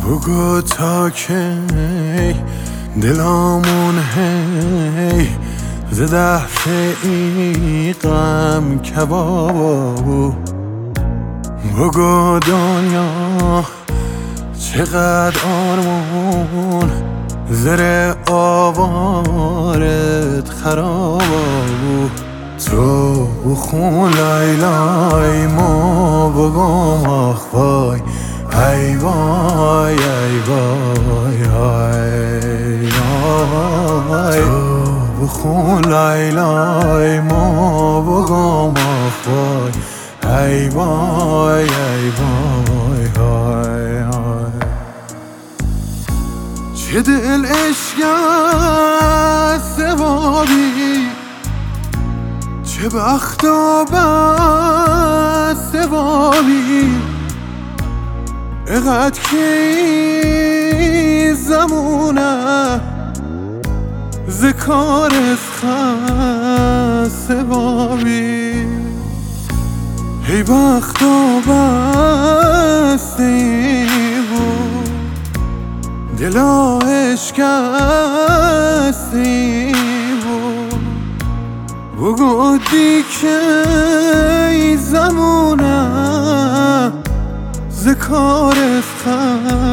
بگو تا کی دلامون هی ز دهر ای غم کبابو. بگو دنیا چقدر آرمون زر آوارت خرابو. تو بخون لای لای ما بگم آخ وای ای وای ای وای ای وای. تو بخون لای لای ما بگم آخ وای ای وای ای وای ای وای. چه دل عشق ثوابی، چه بخت و بد ثوابی. اقدر که زمونه ز کار ثوابی. ای بخت و بستی بود دلا اشکستی بود. بگو دیگه ای زمونه ز کار